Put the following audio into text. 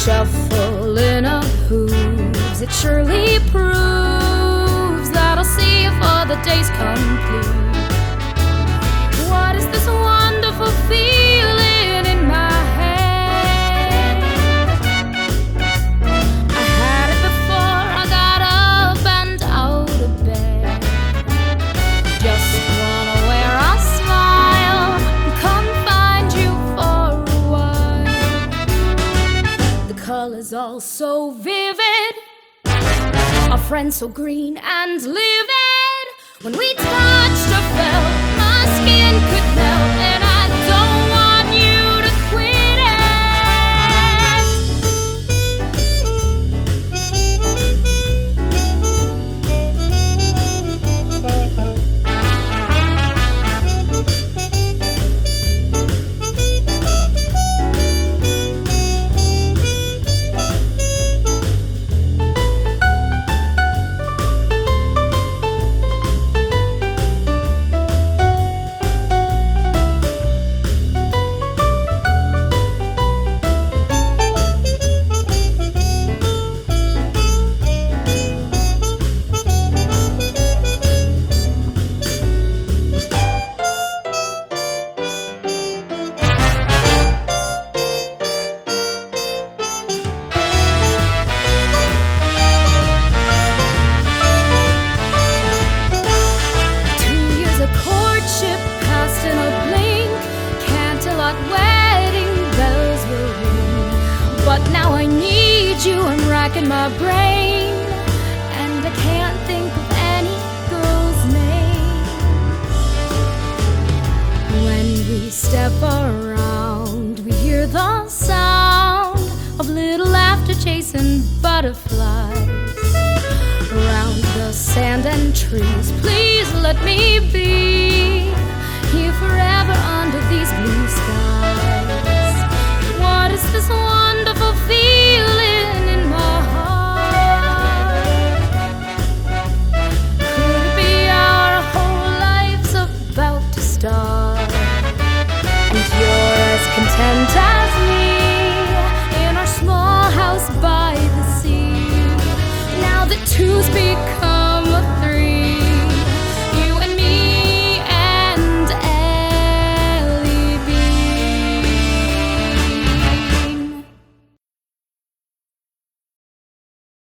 shuffling of hooves, it surely proves that I'll see you for the day's complete. What is this wonderful feeling in my head? I had it before I got up and out of bed. Just wanna wear a smile and come find you for a while. The colors all so vivid, our friends so green and livid. When we touched or felt, my skin could melt, and I don't want you to quit wedding bells will ring. But now I need you, I'm racking my brain, and I can't think of any girl's name. When we step around, we hear the sound of little laughter chasing butterflies around the sand and trees. Please let me be here forever under these blue skies. What is this wonderful feeling in my heart? Could it be our whole lives about to start? And you're as content as me in our small house by the sea. Now that two's become